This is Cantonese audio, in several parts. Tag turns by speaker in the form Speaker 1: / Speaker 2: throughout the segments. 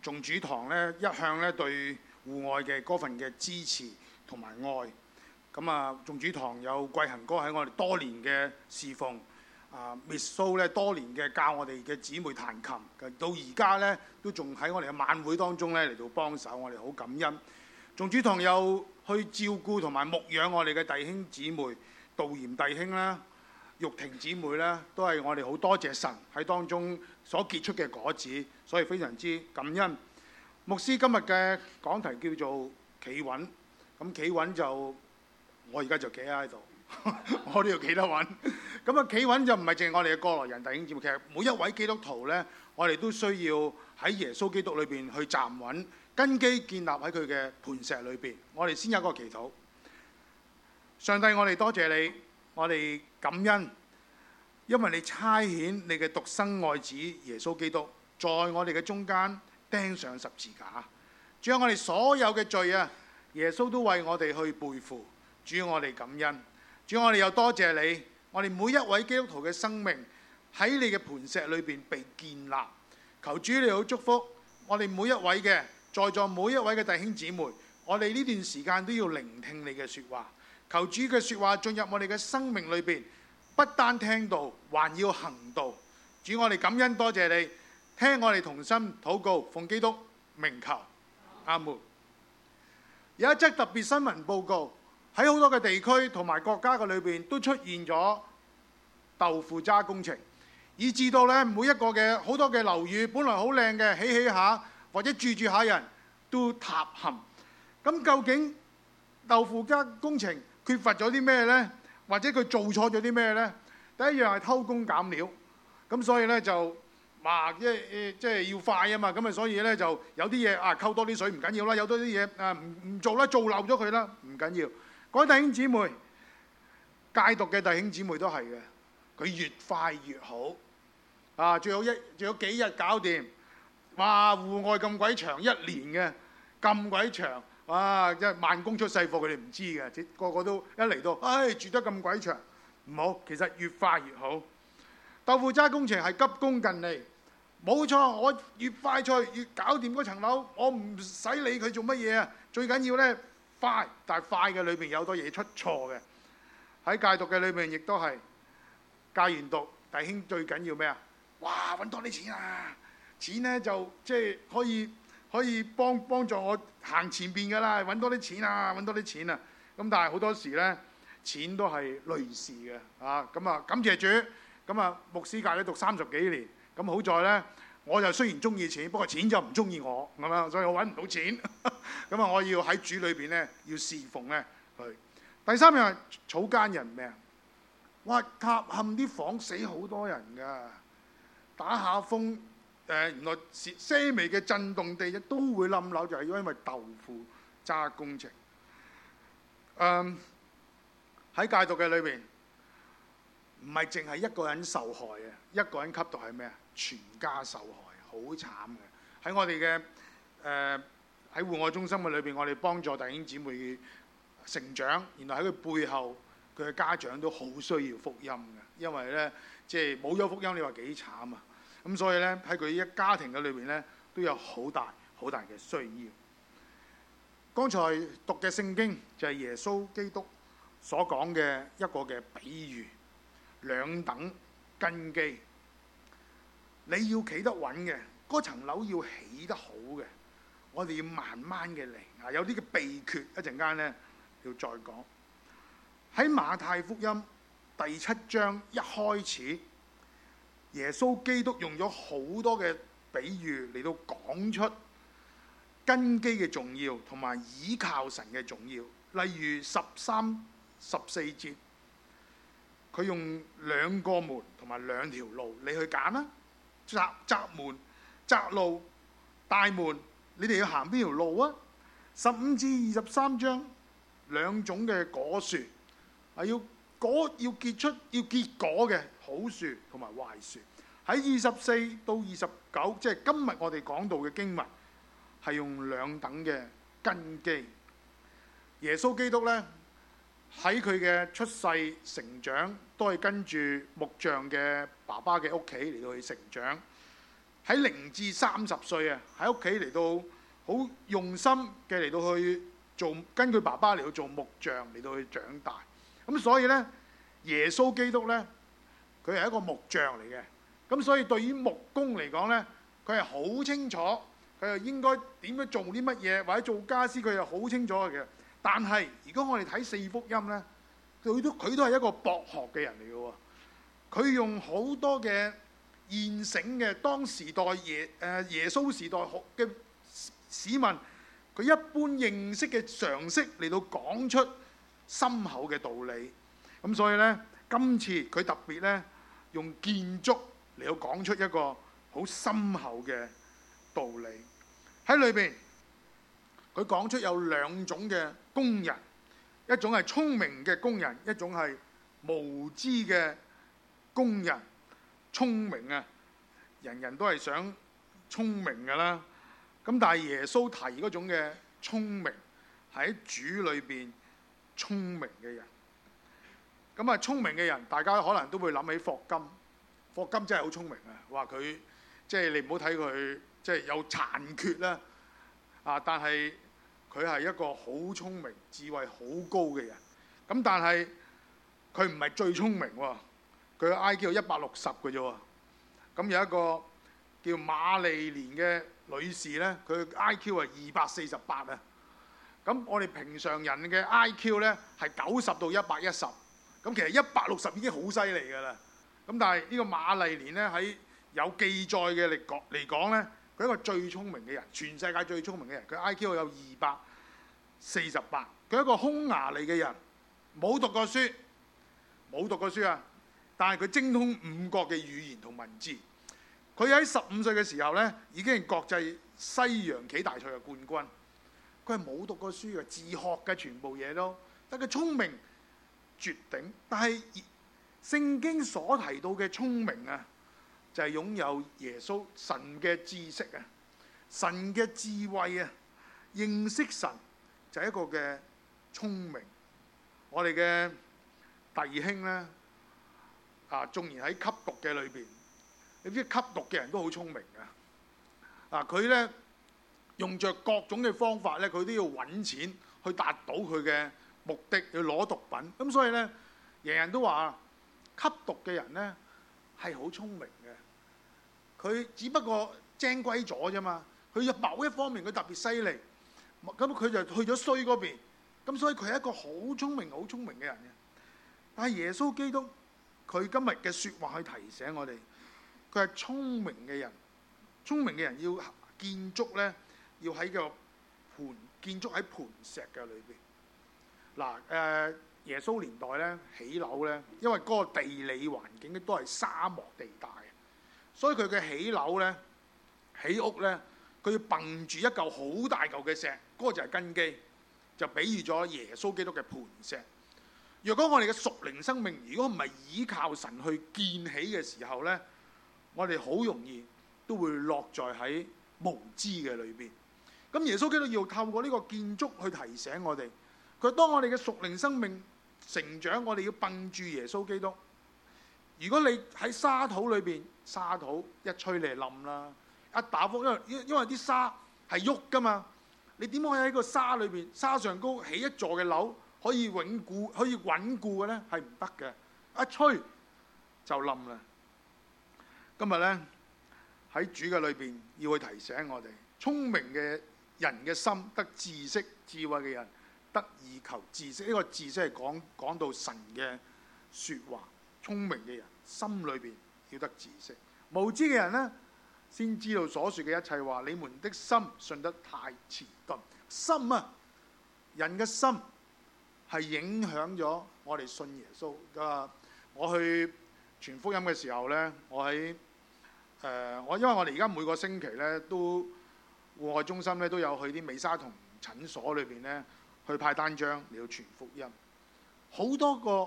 Speaker 1: 眾主堂咧一向咧對戶外嘅嗰份嘅支持同埋愛。咁啊，眾主堂有貴行哥喺我哋多年嘅侍奉，Miss So 咧多年嘅教我哋嘅姊妹彈琴，到而家咧都仲喺我哋嘅晚會當中咧嚟到幫手，我哋好感恩。眾主堂有去照顧同埋牧養我哋嘅弟兄姊妹，道嚴弟兄啦、玉婷姊妹啦，都係我哋好多謝神喺當中所結出嘅果子，所以非常之感恩。牧師今日嘅講題叫做企穩，咁企穩就我而家就企喺度，我都要企得穩。咁啊，企穩就唔係淨係我哋嘅過來人弟兄姊妹，其實每一位基督徒呢，我哋都需要喺耶穌基督裏邊去站穩，根基建立喺佢嘅磐石裏邊。我哋先有一個祈禱。上帝，我哋多謝你，我哋感恩，因為你差遣你嘅獨生愛子耶穌基督，在我哋嘅中間釘上十字架。主啊，我哋所有嘅罪啊，耶穌都為我哋去背負。主啊，我哋感恩。主啊，我哋又多謝你，我哋每一位基督徒嘅生命喺你嘅磐石裏邊被建立。求主你好祝福我哋每一位嘅在座每一位嘅弟兄姊妹，我哋呢段時間都要聆聽你嘅説話。求主嘅説話進入我哋嘅生命裏邊，不單聽到，還要行道。主，我哋感恩多謝你，聽我哋同心禱告，奉基督名求，阿門。有一則特別新聞報告，喺好多嘅地區同埋國家嘅裏邊都出現咗豆腐渣工程，以致到咧每一個嘅好多嘅樓宇本來好靚嘅，起下或者住下人都塌陷。咁究竟豆腐渣工程缺乏咗啲咩呢？或者佢做錯咗啲咩呢？第一樣係偷工減料，咁所以咧就話即係要快啊嘛，咁啊所以咧就有啲嘢溝多啲水唔緊要啦，有多啲嘢唔做啦，做漏咗佢啦，唔緊要。各位弟兄姊妹，戒毒嘅弟兄姊妹都係嘅，佢越快越好最好幾日搞掂。哇！戶外咁鬼長，一年嘅咁鬼長，哇！即係慢工出細貨，佢哋唔知嘅，個個都一嚟到，住得咁鬼長，唔好。其實越快越好。豆腐渣工程係急功近利，冇錯。我越快脆越搞掂嗰層樓，我唔使理佢做乜嘢啊！最緊要咧快，但係快嘅裏邊有好多嘢出錯嘅。喺戒毒嘅裏邊亦都係戒完毒，弟兄最緊要咩啊？哇！揾多啲錢啊！錢咧就即係可以幫助我行前邊㗎啦，揾多啲錢啊，揾多啲錢啊！咁但係好多時咧，錢都係累事嘅咁啊，感謝主。咁啊，牧師戒咗毒30幾年，咁好在咧，我就雖然中意錢，不過錢就唔中意我咁樣，所以我揾唔到錢。咁啊，我要喺主裏邊咧，要侍奉咧佢。第三樣係草菅人命，哇！塌陷啲房死好多人㗎，打下風原來些微嘅震動地都會冧樓，就係因為豆腐渣工程。喺戒毒嘅裏邊，唔係淨係一個人受害啊！一個人吸毒係咩啊？全家受害，好慘嘅。喺我哋嘅喺戶外中心嘅裏邊，我哋幫助弟兄姊妹成長。原來喺佢背後，佢嘅家長都好需要福音嘅，因為咧即係冇咗福音，你話幾慘啊！咁所以咧喺佢一家庭嘅裏邊咧，都有好大嘅需要。剛才讀嘅聖經就係耶穌基督所講嘅一個嘅比喻。兩等根基，你要企得穩嘅，嗰層樓要起得好嘅，我哋要慢慢嘅嚟。有啲嘅秘訣，一陣間咧要再講。喺馬太福音第7章一開始，耶穌基督用咗好多嘅比喻嚟到講出根基嘅重要，同埋倚靠神嘅重要。例如13、14節。佢用2個門同埋2條路，你去揀啦。窄門、窄路、大門，你哋要行邊條路啊？15至23章2種嘅果樹，要結果嘅好樹同埋壞樹。喺24到29，即係今日我哋講到嘅經文，係用2等嘅根基。耶穌基督咧，喺佢嘅出世成長都係跟住木匠嘅爸爸嘅屋企嚟到去成長。 喺0至30歲啊，喺屋企嚟到好用心嘅嚟到去做，跟佢爸爸嚟到做木匠嚟到去長大。咁所以咧，耶穌基督咧，佢係一個木匠嚟嘅。咁所以對於木工嚟講咧，佢係好清楚，佢又應該點樣做啲乜嘢，或者做家私，佢又好清楚嘅。但係如果我哋睇4福音咧，佢都係一個博學嘅人嚟嘅喎。佢用好多嘅現成嘅當時代耶穌時代學嘅市民，佢一般認識嘅常識嚟到講出深厚嘅道理。咁所以咧，今次佢特別咧用建築嚟到講出一個好深厚嘅道理喺裏邊。佢講出有2種嘅工人，一種係聰明嘅工人，一種係無知嘅工人。聰明啊，人人都係想聰明㗎啦。咁但係耶穌提嗰種嘅聰明係喺主裏邊聰明嘅人。咁啊，聰明嘅人，大家可能都會諗起霍金。霍金真係好聰明啊！話佢即係你唔好睇佢即係有殘缺啦，但係佢係一個好聰明、智慧好高嘅人。咁但係佢唔係最聰明喎，佢嘅 IQ 160嘅啫喎。咁有一個叫瑪麗蓮嘅女士咧，佢 IQ 係248啊。咁我哋平常人嘅 IQ 咧係90到110。咁其實160已經好犀利㗎啦。咁但係呢個瑪麗蓮咧，喺有記載嘅嚟講咧，佢係一個最聰明嘅人，全世界最聰明嘅人。佢 IQ 有248，佢係一個匈牙利嘅人，冇讀過書啊！但係佢精通5國嘅語言同文字。佢喺15歲嘅時候咧，已經係國際西洋棋大賽嘅冠軍。佢係冇讀過書嘅，自學嘅全部嘢都，但佢聰明絕頂。但係聖經所提到嘅聰明啊，就係擁有耶穌神嘅知識啊，神嘅智慧啊，認識神就係一個嘅聰明。我哋嘅弟兄咧縱然喺吸毒嘅裏邊，你知吸毒嘅人都好聰明啊！佢咧用着各種嘅方法咧，佢都要揾錢去達到佢嘅目的，去攞毒品。咁所以咧，人人都話吸毒嘅人咧係好聰明嘅。佢只不過精歸咗啫嘛。佢有某一方面佢特別犀利，咁佢就去咗衰嗰邊。咁所以佢係一個好聰明嘅人嘅。但係耶穌基督佢今日嘅説話去提醒我哋，佢係聰明嘅人。聰明嘅人要建築咧，要喺個建築喺磐石嘅裏邊。耶穌年代咧起樓咧，因為嗰個地理環境咧都係沙漠地帶，所以佢嘅起樓咧、起屋咧，佢要掟住一嚿好大嚿嘅石，嗰個就係根基，就比喻咗耶穌基督嘅磐石。若果我哋嘅屬靈生命如果唔係依靠神去建起嘅時候咧，我哋好容易都會落在喺無知嘅裏邊。咁耶穌基督要透過呢個建築去提醒我哋，佢當我哋嘅屬靈生命成長，我哋要掟住耶穌基督。如果你喺沙土裏邊，沙土一吹你就冧啦，一打風，因為啲沙係喐噶嘛，你點可以喺個沙裏邊，沙上高起一座嘅樓可以穩固嘅咧？係唔得嘅，一吹就冧啦。今日咧喺主嘅裏邊要去提醒我哋，聰明嘅人嘅心得知識，智慧嘅人得以求知識。呢個知識係講到神嘅説話。聰明嘅人心裏邊要得知識，無知嘅人呢，先知道所說嘅一切話。你們的心信得太遲鈍。心啊，人嘅心係影響咗我哋信耶穌。我去傳福音嘅時候呢，因為我哋而家每個星期呢，都戶外中心呢都有去啲美沙酮診所裏邊呢去派單張嚟到傳福音。好多個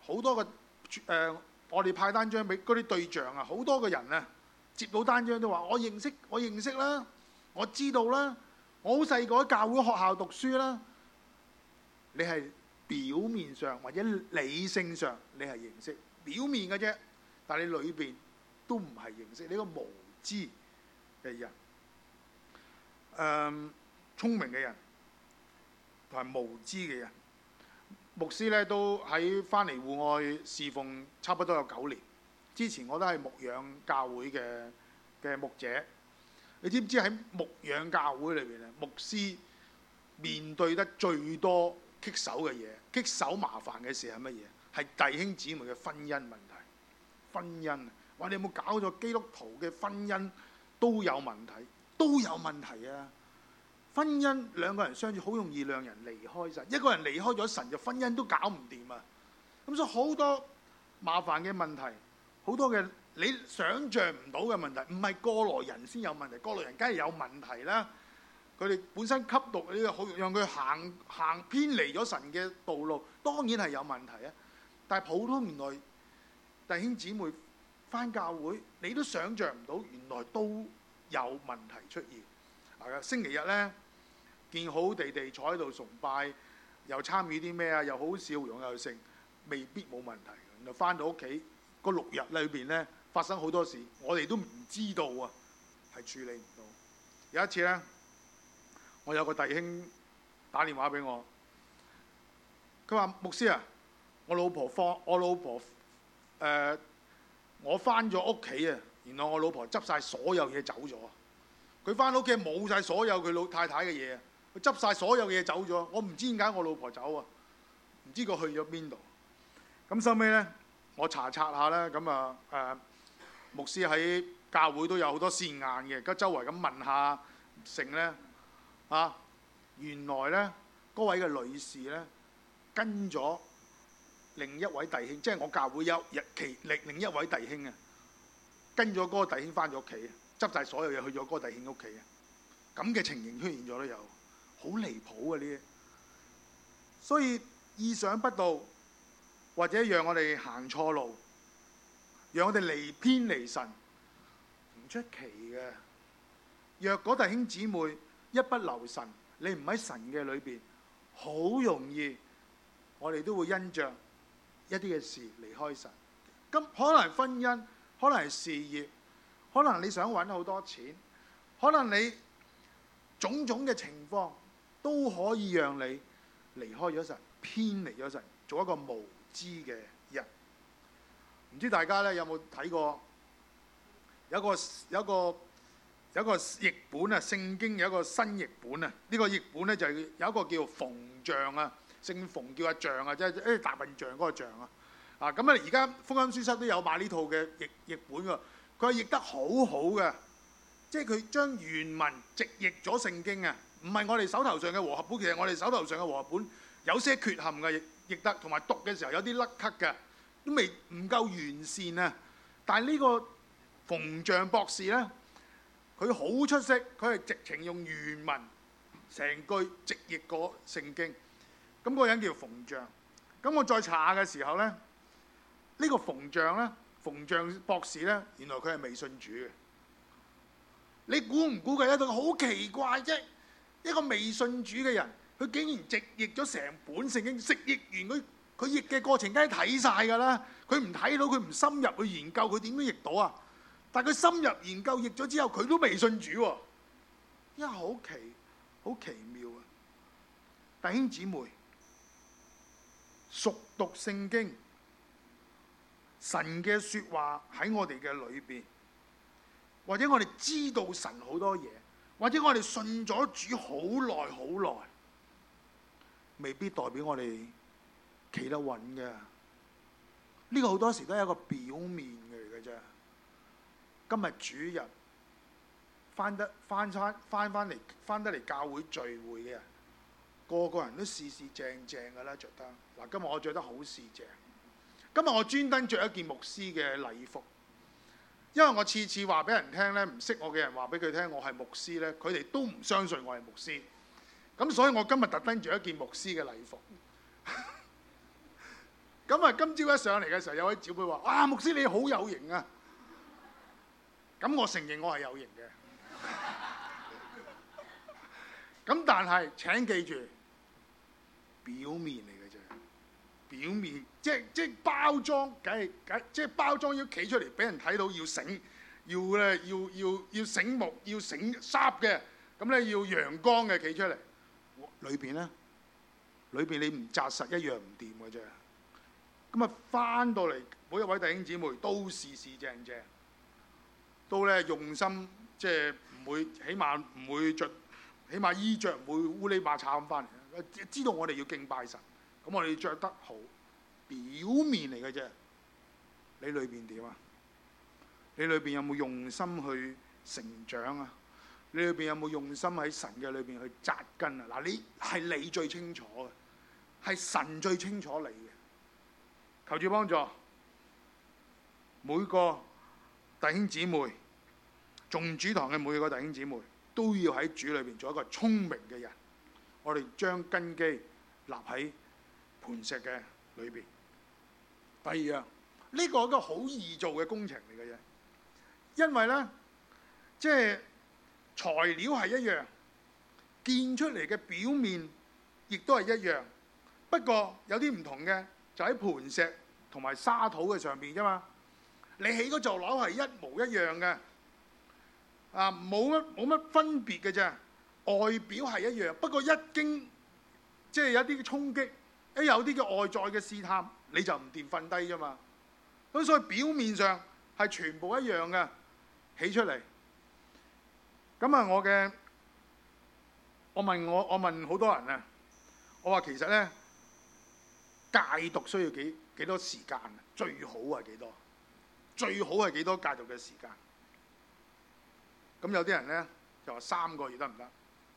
Speaker 1: 我哋派單張俾嗰啲對象啊，好多個人啊接到單張都話我認識啦，我知道啦，我好細個喺教會學校讀書啦。你係表面上或者理性上你係認識表面嘅啫，但係你裏邊都唔係認識，你個無知嘅人，聰明嘅人同埋無知嘅人。牧師咧都喺翻嚟戶外侍奉差不多有9年。之前我都係牧養教會嘅牧者。你知唔知喺牧養教會裏邊咧，牧師面對得最多棘手嘅嘢、棘手麻煩嘅事係乜嘢？係弟兄姊妹嘅婚姻問題。婚姻，話你有冇搞錯？基督徒嘅婚姻都有問題，都有問題啊！婚姻兩個人相處好容易讓人離開神，一個人離開咗神，就婚姻都搞唔掂啊！咁所以好多麻煩嘅問題，好多嘅你想像唔到嘅問題，唔係過來人先有問題，過來人梗係有問題啦。佢哋本身吸毒呢個好讓佢行偏離咗神嘅道路，當然係有問題啊！但係普通原來弟兄姊妹返教會，你都想像唔到，原來都有問題出現。星期日咧，見好地地坐喺度崇拜，又參與啲咩啊？又好笑容又盛，未必冇問題。然後返到屋企嗰6日裏邊咧，發生好多事，我哋都唔知道啊，係處理唔到。有一次咧，我有個弟兄打電話俾我，佢話：牧師啊，我老婆我返咗屋企啊，然後我老婆執晒所有嘢走咗。佢返屋企冇晒所有佢老太太嘅嘢，佢執晒所有嘢走咗。我唔知點解我老婆走啊，唔知佢去咗邊度。咁收尾咧，我查下咧，咁牧師喺教會都有好多線眼嘅，咁周圍咁問下成咧原來咧嗰位嘅女士咧跟咗另一位弟兄，即係我教會另一位弟兄啊，跟咗嗰個弟兄返咗屋企，執晒所有嘢去咗嗰個弟兄屋企啊！咁嘅情形出現咗都有，好離譜啊！呢啲，所以意想不到，或者讓我哋行錯路，讓我哋偏離神，唔出奇嘅。若果弟兄姊妹一不留神，你唔喺神嘅裏邊，好容易我哋都會因着一啲嘅事離開神。咁可能係婚姻，可能係事業，可能你想揾好多錢，可能你種種嘅情況都可以讓你離開咗神，偏離咗神，做一個無知嘅人。唔知大家咧有冇睇過有個譯本啊？聖經有一個新譯本啊。呢個譯本咧就係有一個叫馮象啊，姓馮叫阿象啊，即係大笨象嗰個象啊。咁啊，而家福音書室都有買呢套嘅譯本㗎。佢係譯得好好嘅，即係佢將原文直譯咗聖經啊，唔係我哋手頭上嘅和合本。其實我哋手頭上嘅和合本有些缺陷嘅，譯得同埋讀嘅時候有啲甩咳嘅，都未唔夠完善啊。但係呢個馮象博士咧，佢好出色，佢係直情用原文成句直譯過聖經。咁嗰個人叫馮象。咁我再查下嘅時候咧，呢個馮象博士咧，原來佢係未信主嘅。你估唔估佢一個好奇怪啫？一個未信主嘅人，佢竟然直譯咗成本聖經，直譯完佢譯嘅過程梗係睇晒㗎啦。佢唔睇到，佢唔深入去研究，佢點樣譯到啊？但係佢深入研究譯咗之後，佢都未信主喎。因為好奇妙啊！弟兄姊妹，熟讀聖經。神嘅説話喺我哋嘅裏邊，或者我哋知道神好多嘢，或者我哋信咗主好耐，未必代表我哋企得穩嘅。呢個好多時都係一個表面嘅啫。今日主日翻得嚟教會聚會嘅人，個個人都四四正正㗎啦，着得嗱。今日我着得好四正。今日我專登着一件牧師嘅禮服，因為我次次話俾人聽咧，唔識我嘅人話俾佢聽我係牧師咧，佢哋都唔相信我係牧師。咁所以我今日特登着一件牧師嘅禮服。咁啊，今朝一上嚟嘅時候，有位姊妹話：啊，牧師你好有型啊！咁我承認我係有型嘅。咁但係請記住，表面嚟嘅啫。表面即係包裝，梗係即係包裝要企出嚟俾人睇到要醒， 要醒目，要醒 sharp 嘅，咁咧要陽光嘅企出嚟。裏邊咧，裏邊你唔紮實一樣唔掂嘅啫。咁啊，翻到嚟每一位弟兄姊妹都事事正正，都咧用心，即係唔會，起碼唔會着，起碼衣着唔會烏哩馬叉咁翻嚟。知道我哋要敬拜神，咁我哋要着得好，表面嚟嘅啫。你裏邊點啊？你裏邊有冇用心去成長啊？你裏邊有冇用心喺神嘅裏邊去扎根啊？嗱，你係你最清楚嘅，係神最清楚你嘅。求主幫助每個弟兄姊妹，眾主堂嘅每個弟兄姊妹都要喺主裏邊做一個聰明嘅人。我哋將根基立喺磐石嘅裏邊。第二樣，呢個係一個好易做嘅工程嚟嘅啫，因為咧，即係材料係一樣，建出嚟嘅表面亦都係一樣，不過有啲唔同嘅，就喺磐石同埋沙土嘅上邊啫嘛。你起嗰座樓係一模一樣嘅，啊冇乜分別嘅啫，外表係一樣，不過一經即係有啲嘅衝擊，有啲嘅外在嘅試探，你就唔掂瞓低啫嘛。咁所以表面上係全部一樣嘅起出嚟。咁啊，我問好多人啊，我話其實咧戒毒需要幾多時間啊？最好係幾多？最好係幾多戒毒嘅時間？咁有啲人咧就話3個月得唔得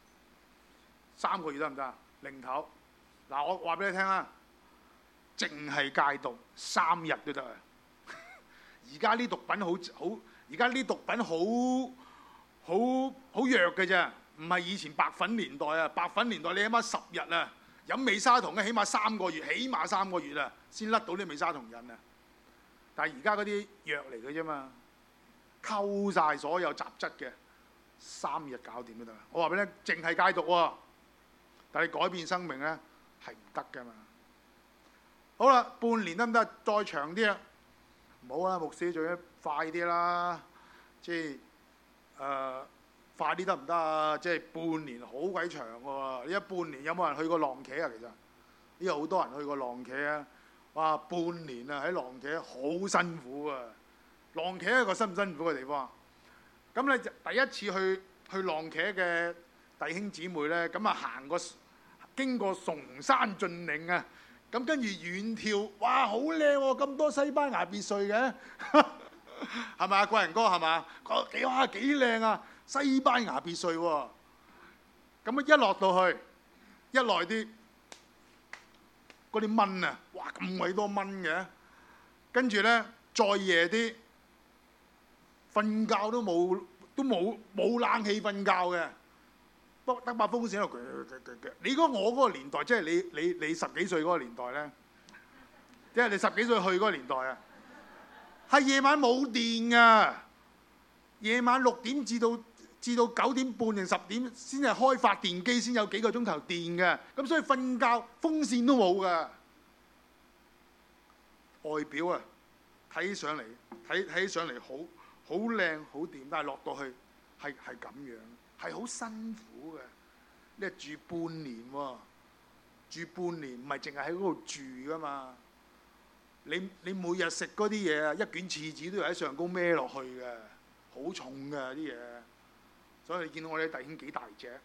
Speaker 1: ？3個月得唔得？零頭嗱，我話俾你聽啊，淨係戒毒3日都得啊！而家啲毒品而家啲毒品好弱嘅啫，唔係以前白粉年代啊！白粉年代你起碼10日啊，飲美沙酮咧起碼3個月，起碼3個月啊，先甩到啲美沙酮癮啊！但係而家嗰啲藥嚟嘅啫嘛，溝晒所有雜質嘅，3日搞掂都得。我話俾你聽，淨係戒毒喎，但係改變生命咧係唔得㗎嘛。好啦，半年得唔得？再長啲啊！唔好啦，牧師做得快啲啦，即係快啲得唔得啊？即係半年好鬼長喎！呢一半年有冇人去過浪茄啊？其實呢有好多人去過浪茄啊！哇，半年啊喺浪茄好辛苦啊！浪茄係一個辛唔辛苦嘅地方。咁咧第一次去浪茄嘅弟兄姊妹咧，咁啊經過崇山峻嶺啊！咁跟住遠眺，哇，好靚喎！咁多西班牙別墅嘅，係咪啊？貴人哥係嘛？哇，幾靚啊！西班牙別墅喎。咁一落到去，一耐啲，嗰啲蚊啊，哇，咁鬼多蚊嘅。跟住咧，再夜啲，瞓覺都冇冷氣瞓覺嘅。得把風扇喺度，你講我嗰個年代，即係你10幾歲嗰個年代咧，即係你10幾歲去嗰個年代啊，係夜晚冇電㗎，夜晚6點至到9點半定10點先係開發電機，先有幾個鐘頭電嘅，咁所以瞓覺風扇都冇㗎。外表啊，睇起上嚟好靚好掂，但係落到去係咁樣。係好辛苦嘅，你係住半年喎，住半年唔係淨係喺嗰度住噶嘛？你每日食嗰啲嘢啊，一卷廁紙都要喺上高孭落去嘅，好重嘅啲嘢。所以你見到我哋弟兄幾大隻，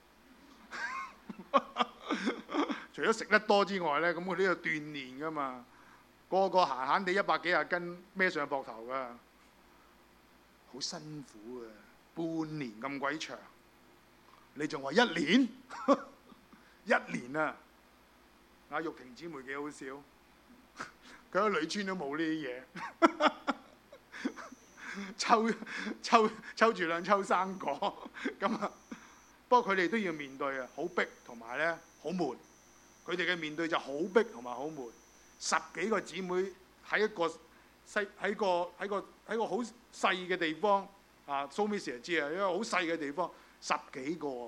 Speaker 1: 除咗食得多之外咧，咁佢都要鍛鍊噶嘛。個個閒閒地100幾廿斤孭上膊頭噶，好辛苦嘅，半年咁鬼長。你仲話1年？1年啊！阿玉婷姊妹幾好笑，佢喺女村都冇呢啲嘢，抽住2抽生果咁啊！不過佢哋都要面對啊，好逼同埋咧好悶。佢哋嘅面對就好逼同埋好悶。10幾個姊妹喺一個好細嘅地方啊，蘇 Miss 就知啊，因為好細嘅地方。10幾個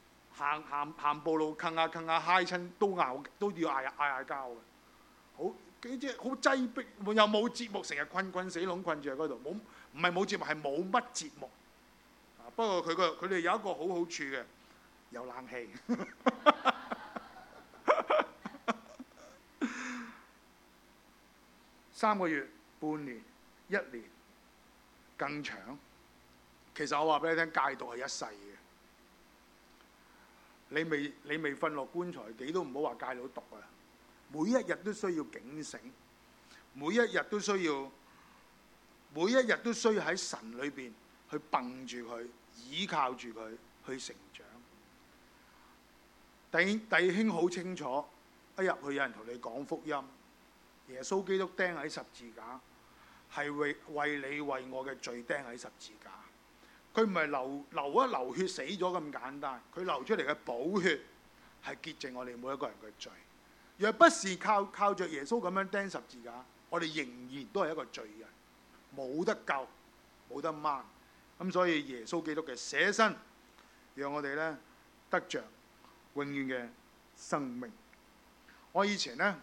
Speaker 1: 行步路，坑下揩親都要嗌交嘅，好即係好擠迫，又冇節目，成日困死籠困住喺嗰度，唔係冇節目，係冇乜節目。不過佢哋有一個好好處嘅，有冷氣。3個月、半年、1年，更長。其實我話俾你聽，戒毒係一世嘅。你未瞓落棺材，你都唔好話戒到毒啊！每一日都需要警醒，每一日都需要喺神裏邊去蹦住佢，倚靠住佢去成長。弟兄好清楚，一入去有人同你講福音，耶穌基督釘喺十字架，係為你為我嘅罪釘喺十字架。佢唔係流血死咗咁簡單，佢流出嚟嘅寶血係潔淨我哋每一個人嘅罪。若不是靠着耶穌咁樣釘十字架，我哋仍然都係一個罪人，冇得救，冇得掹。咁所以耶穌基督嘅捨身，讓我哋咧得着永遠嘅生命。我以前咧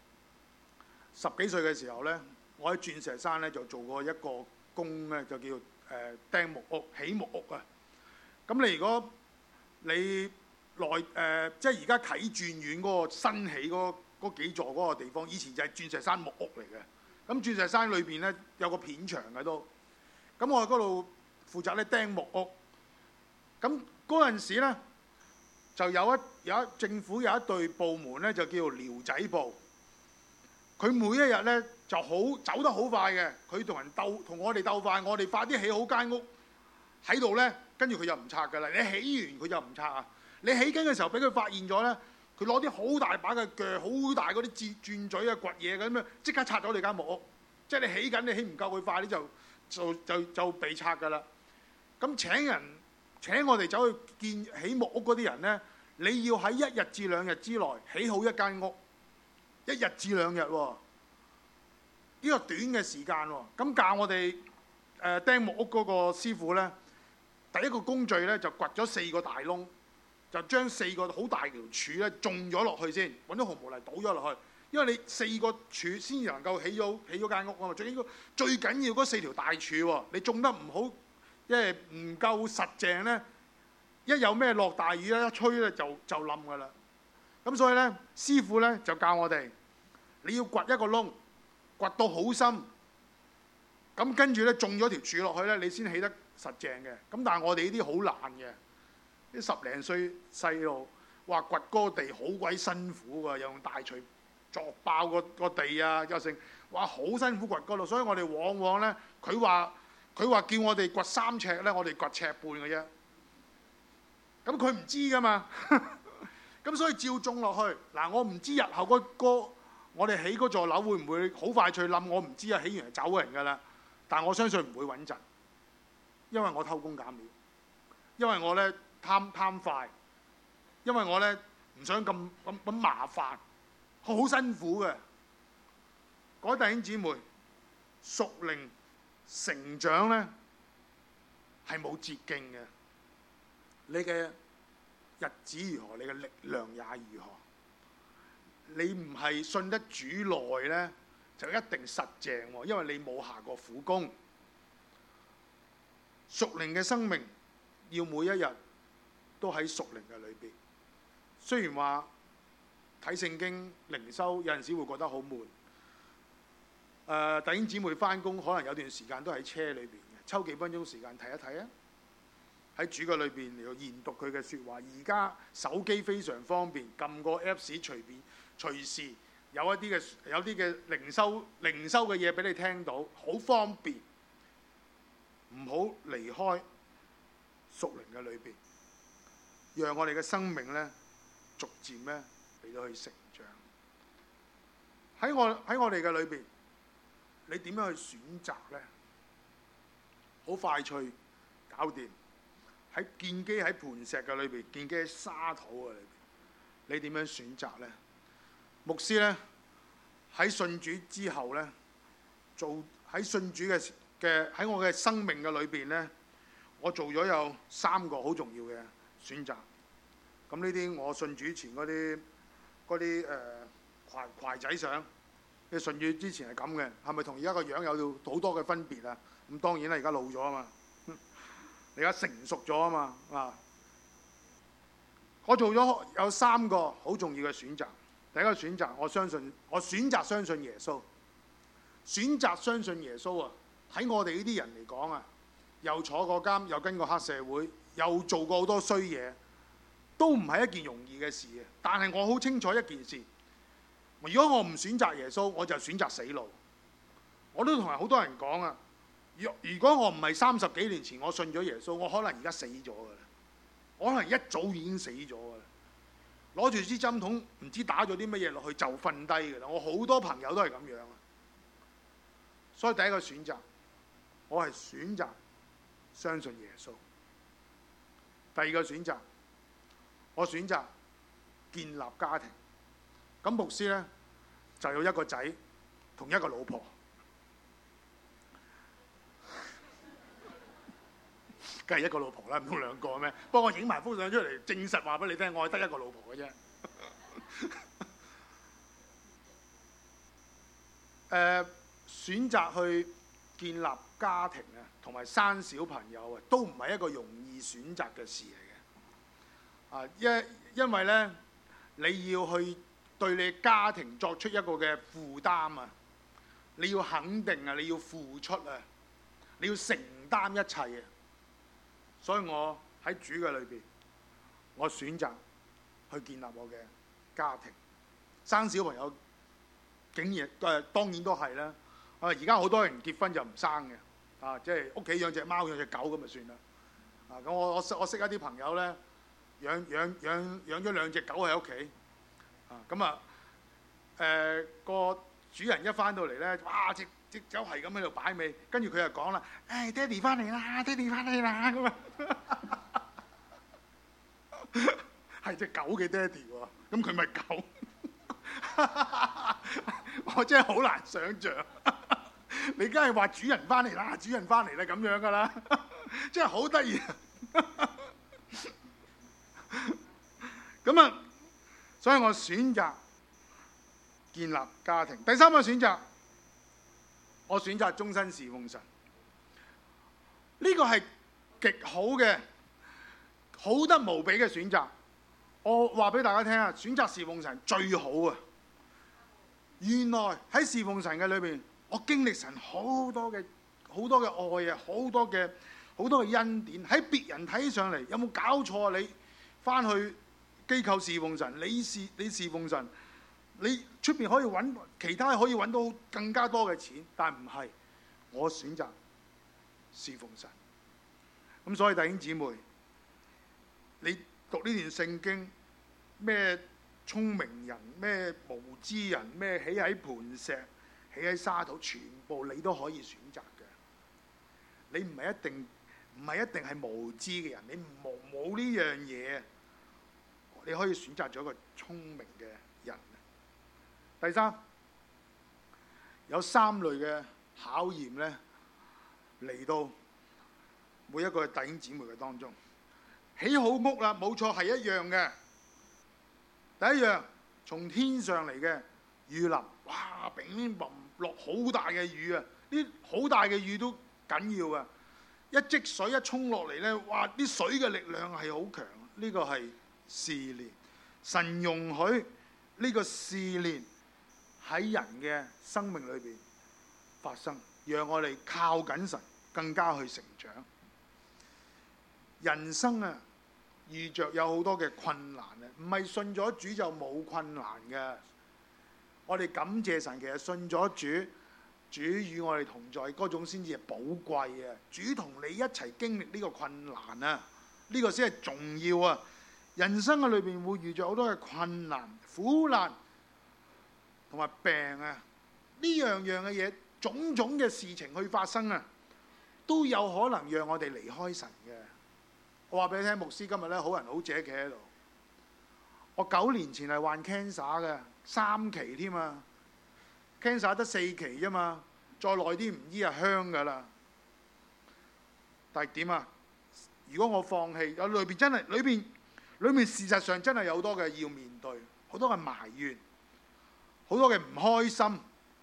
Speaker 1: 10幾歲嘅時候咧，我喺鑽石山咧就做過一個工咧，就叫釘木屋、起木屋啊。咁你如果你即係而家啟鑽苑嗰個新起嗰幾座嗰個地方，以前就係鑽石山木屋嚟嘅。咁鑽石山裏邊咧有個片場嘅都。咁我喺嗰度負責咧釘木屋。咁嗰陣時咧就有政府有一隊部門咧就叫做寮仔部。佢每一日咧就走得好快嘅，佢同我哋鬥快，我哋快啲起好間屋喺度咧，跟住佢就唔拆㗎啦。你起完佢就唔拆啊！你起緊嘅時候俾佢發現咗咧，佢攞啲好大把嘅鋸、好大嗰啲鑽嘴啊、掘嘢咁樣，即刻拆咗你間木屋。即係你起緊，你起唔夠佢快，你就被拆㗎啦。咁請我哋走去起木屋嗰啲人咧，你要喺1日至2日之內起好一間屋。1日至2日喎，呢個短嘅時間喎。咁教我哋釘木屋嗰個師傅咧，第一個工序咧就掘咗4個大窿，就將4個好大條柱咧種咗落去先，揾啲紅毛泥倒咗落去。因為你4個柱先能夠起咗間屋啊嘛。最緊要嗰4條大柱喎，你種得唔好，因為唔夠實淨咧，一有咩落大雨咧，一吹咧就冧㗎啦。咁所以咧，師傅咧就教我哋，你要掘一個窿，掘到好深，咁跟住咧種咗條柱落去咧，你先起得實淨嘅。咁但係我哋呢啲好難嘅，啲10零歲細路，話掘嗰個地好鬼辛苦㗎，又用大錘鑿爆個地啊，又成，哇好辛苦掘嗰度。所以我哋往往咧，佢話叫我哋掘3尺咧，我哋掘1.5尺嘅啫。咁佢唔知㗎嘛。咁所以照種落去嗱，我唔知日後我哋起嗰座樓會唔會好快脆冧，我唔知啊。起完就走人㗎啦，但我相信唔會穩陣，因為我偷工減料，因為我咧貪快，因為我咧唔想咁麻煩，好辛苦嘅。各位弟兄姊妹，屬靈成長咧係冇捷徑嘅，你嘅日子如何，你嘅力量也如何。你唔係信得主耐咧，就一定實淨喎，因為你冇下過苦功。屬靈嘅生命要每一日都喺屬靈嘅裏邊。雖然話睇聖經靈修有陣時會覺得好悶。弟兄姊妹返工可能有段時間都喺車裏邊嘅，抽幾分鐘時間睇一睇啊！喺主嘅裏邊嚟到研讀佢嘅説話。而家手機非常方便，撳個 Apps 隨時有啲嘅靈修嘅嘢俾你聽到，好方便。唔好離開屬靈嘅裏邊，讓我哋嘅生命咧逐漸咧嚟到去成長。喺我哋嘅裏邊，你點樣去選擇咧？好快脆搞掂。喺建基喺磐石嘅裏邊，建基喺沙土嘅裏邊，你點樣選擇咧？牧師咧喺信主之後咧，喺信主嘅喺我嘅生命嘅裏邊咧，我做咗有3個好重要嘅選擇。咁呢啲我信主前嗰啲枴仔相， 你信主之前係咁嘅，係咪同而家個樣有好多嘅分別啊？咁當然啦，而家老咗啊嘛，你而家成熟咗啊嘛啊！我做咗有3個好重要嘅選擇。第一個選擇，我選擇相信耶穌。選擇相信耶穌啊！喺我哋呢啲人嚟講啊，又坐過監，又跟過黑社會，又做過好多衰嘢，都唔係一件容易嘅事嘅。但係我好清楚一件事，如果我唔選擇耶穌，我就選擇死路。我都同好多人講啊，如果我唔係30幾年前我信咗耶穌，我可能而家死咗㗎啦，我可能一早已經死咗㗎啦。攞住支針筒，唔知打咗啲乜嘢落去就瞓低㗎啦。我好多朋友都係咁樣啊。所以第一個選擇，我係選擇相信耶穌。第二個選擇，我選擇建立家庭。咁牧師呢，就有一個仔同一個老婆，梗係一個老婆啦，唔通2個咩？幫我影埋幅相出嚟，證實話俾你聽，我係得一個老婆嘅啫。選擇去建立家庭啊，同埋生小朋友啊，都唔係一個容易選擇嘅事嚟嘅。因為呢，你要去對你家庭作出一個嘅負擔啊，你要肯定啊，你要付出啊，你要承擔一切啊。所以我喺主嘅裏邊，我選擇去建立我嘅家庭，生小朋友，竟然當然都係啦。而家好多人結婚就唔生嘅，即係屋企養隻貓養隻狗咁就算啦。咁我識一啲朋友咧，養咗2隻狗喺屋企，個主人一翻到嚟咧，哇！隻狗係咁喺度擺尾，跟住佢就講啦：爹哋翻嚟啦，爹哋翻嚟啦咁啊！係隻狗嘅爹哋喎，咁佢咪狗？我真係好難想像。你梗係話主人翻嚟啦，主人翻嚟啦咁樣噶啦，真係好得意。所以我選擇建立家庭。第3個選擇，我選擇終身侍奉神。呢個係極好嘅，好得無比嘅選擇。我話俾大家聽啊，選擇侍奉神最好啊！原來喺侍奉神嘅裏邊，我經歷神好多嘅愛啊，好多嘅恩典。喺別人睇上嚟，有冇搞錯啊？你翻去機構侍奉神，你侍奉神，你出邊可以揾其他可以揾到更加多嘅錢，但唔係，我選擇侍奉神。咁所以弟兄姊妹，你讀呢段聖經，咩聰明人，咩無知人，咩起喺磐石，起喺沙土，全部你都可以選擇嘅。你唔係一定係無知嘅人，你冇呢樣嘢，你可以選擇咗一個聰明嘅人。第3，有3類嘅考驗咧嚟到每一個弟兄姊妹嘅當中。起好屋啦，冇錯係一樣嘅。第一樣，從天上嚟嘅雨淋，哇！乒乒乓落好大嘅雨啊！啲好大嘅雨都緊要啊！一積水一衝落嚟咧，哇！啲水嘅力量係好強。呢個係試煉，神容許呢個試煉喺人嘅生命裏邊發生，讓我哋靠緊神，更加去成長。人生啊，遇着有好多嘅困難啊，唔係信咗主就冇困難嘅。我哋感謝神，其實信咗主，主與我哋同在嗰種先至係寶貴啊！主同你一齊經歷呢個困難啊，呢個先係重要啊！人生嘅裏邊會遇着好多嘅困難、苦難同埋病啊，呢樣嘅嘢，種種嘅事情去發生啊，都有可能讓我哋離開神嘅。我話俾你聽，牧師今日咧好人好姐企喺度。我9年前係患 cancer 嘅，3期添啊 ，cancer 得4期啫嘛，再耐啲唔醫啊香噶啦。但係點啊？如果我放棄，有裏邊真係裏面事實上真係有好多嘅要面對，好多嘅埋怨，好多嘅唔開心，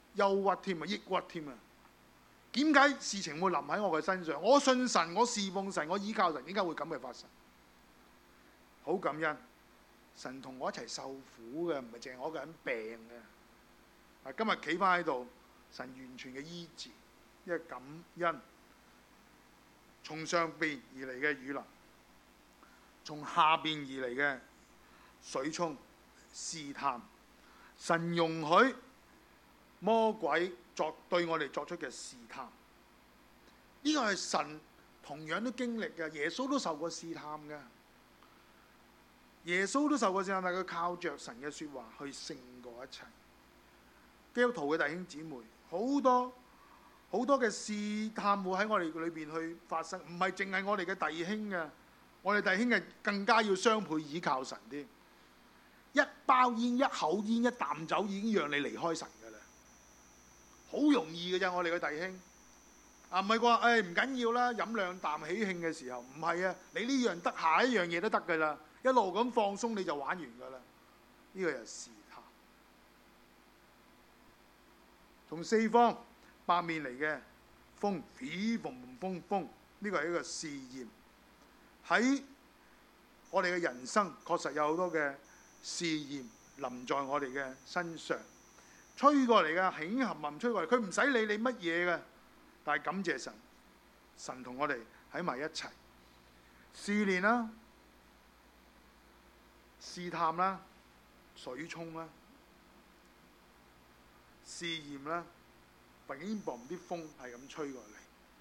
Speaker 1: 憂鬱添啊，抑鬱添啊。點解事情會臨喺我嘅身上？我信神，我侍奉神，我依靠神，點解會咁嘅發生？好感恩，神同我一齊受苦嘅，唔係淨係我一個人病嘅。今日企翻喺度，神完全嘅醫治，因為感恩，從上邊而嚟嘅雨淋，從下邊而嚟嘅水沖試探，神容許魔鬼對我哋作出嘅試探，呢個係神同樣都經歷嘅。耶穌都受過試探嘅，耶穌都受過試探，但係佢靠着神嘅説話去勝過一切。基督徒嘅弟兄姊妹，好多嘅試探會喺我哋裏邊去發生，唔係淨係我哋嘅弟兄嘅，我哋弟兄係更加要雙倍倚靠神添。一包煙、一口煙、一啖酒已經讓你離開神㗎啦，好容易嘅啫。我哋嘅弟兄唔係話唔緊要啦，飲兩啖喜慶嘅時候，唔係啊，你呢樣得，下一樣嘢都得㗎啦，一路咁放鬆你就玩完㗎啦。呢個就係試探，從四方八面嚟嘅風，起風風風，呢個係一個試驗。喺我哋嘅人生確實有好多嘅試驗臨在我哋嘅身上，吹過嚟嘅，輕冚冚吹過嚟，佢唔使理你乜嘢嘅，但係感謝神，神同我哋喺埋一齊，試煉啦、試探啦、水沖啦、試驗啦，砰砰啲風係咁吹過嚟，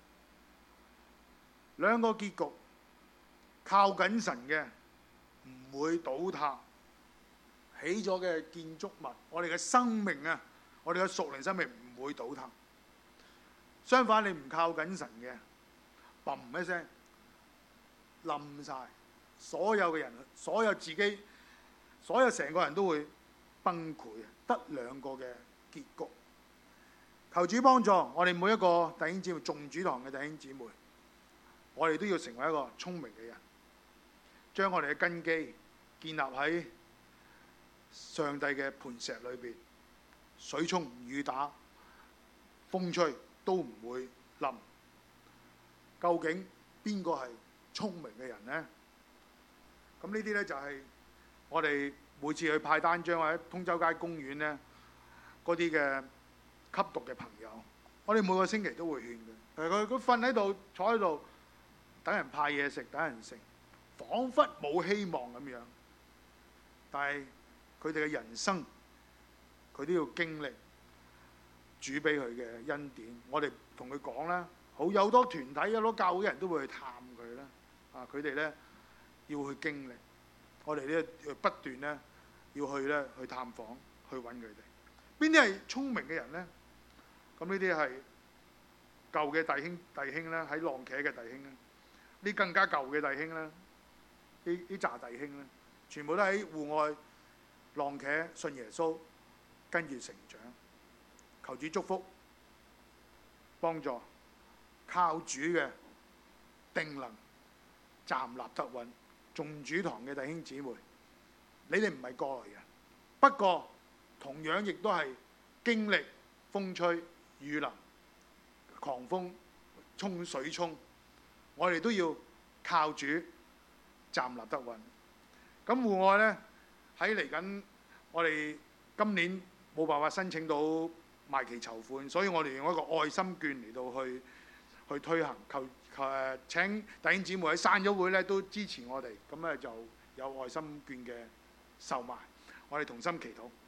Speaker 1: 兩個結局，靠緊神嘅唔會倒塌。起咗嘅建築物，我哋嘅生命啊，我哋嘅屬靈生命唔會倒塌。相反，你唔靠緊神嘅，砰一聲冧晒，所有嘅人，所有自己，所有成個人都會崩潰。得兩個嘅結局。求主幫助我哋每一個弟兄姊妹，眾主堂嘅弟兄姊妹，我哋都要成為一個聰明嘅人，將我哋嘅根基建立喺上帝嘅磐石裏邊，水沖雨打風吹都唔會冧。究竟邊個係聰明嘅人呢？咁呢啲呢，就係我哋每次去派單張或者通州街公園呢嗰啲嘅吸毒嘅朋友，我哋每個星期都會勸佢。佢瞓喺度，坐喺度等人派嘢食，等人食，彷彿冇希望咁樣。但係佢哋嘅人生，佢都要經歷主俾佢嘅恩典。我哋同佢講啦，有好多團體、有好多教會嘅人都會去探佢啦。佢哋咧要去經歷，我哋咧不斷咧要去探訪，去揾佢哋。邊啲係聰明嘅人咧？咁呢啲係舊嘅弟兄咧，喺浪茄嘅弟兄咧，呢更加舊嘅弟兄咧，呢紮弟兄咧，全部都喺戶外浪茄信耶穌，跟住成長。求主祝福幫助，靠主嘅定能站立得穩。眾主堂嘅弟兄姊妹，你哋唔係過來人，不過同樣亦都係經歷風吹雨淋、狂風沖水沖，我哋都要靠主站立得穩。咁戶外呢，喺嚟緊，我哋今年冇辦法申請到賣旗籌款，所以我哋用一個愛心券嚟到去推行。請弟兄姊妹喺散咗會咧都支持我哋，咁咧就有愛心券嘅售賣。我哋同心祈禱，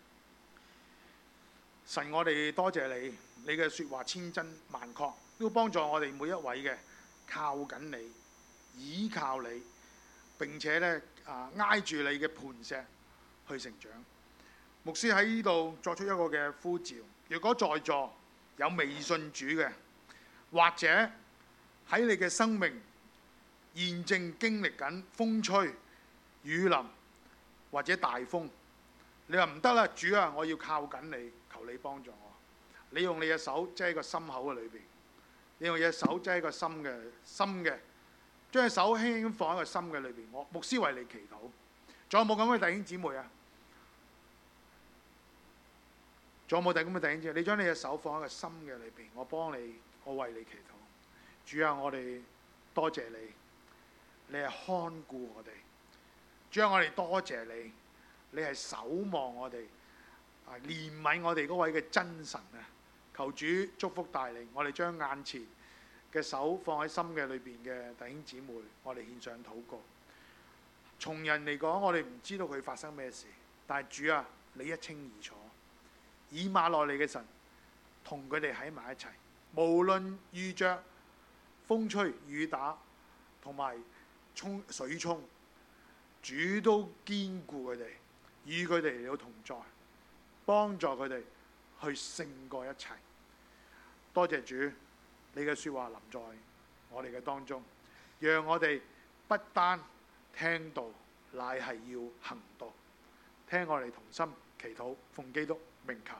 Speaker 1: 神，我哋多謝你，你嘅説話千真萬確，都幫助我哋每一位嘅靠緊你、倚靠你，並且咧挨住你嘅磐石去成長。牧師喺呢度作出一個嘅呼召，如果在座有未信主嘅，或者喺你嘅生命現正經歷緊風吹雨淋或者大風，你話唔得啦，主啊，我要靠緊你，求你幫助我。你用你嘅手遮喺個心口嘅裏邊，你用你嘅手遮喺個心嘅，將隻手輕輕放喺個心嘅裏邊。我牧師為你祈禱。仲有冇咁嘅弟兄姊妹啊？ 仲有冇第咁嘅弟兄姊妹？你將你嘅手放喺個心嘅裏邊，我幫你，我為你祈禱。主啊，我哋多謝你，你係看顧我哋。主啊，我哋多謝你，你係守望我哋，憐憫我哋嗰位嘅真神啊！求主祝福帶領，我哋將眼前嘅手放喺心嘅裏邊嘅弟兄姊妹，我哋獻上禱告。從人嚟講，我哋唔知道佢發生咩事，但係主啊，你一清二楚。以馬內利嘅神同佢哋喺埋一齊，無論遇着風吹雨打同埋水沖，主都堅固佢哋，與佢哋嚟到同在，幫助佢哋去勝過一切。多謝主，你嘅說話臨在我哋嘅當中，讓我哋不單聽道，乃係要行道。聽我哋同心祈禱，奉基督名求。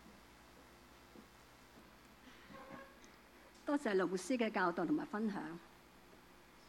Speaker 2: 多謝老師嘅教導同埋分享。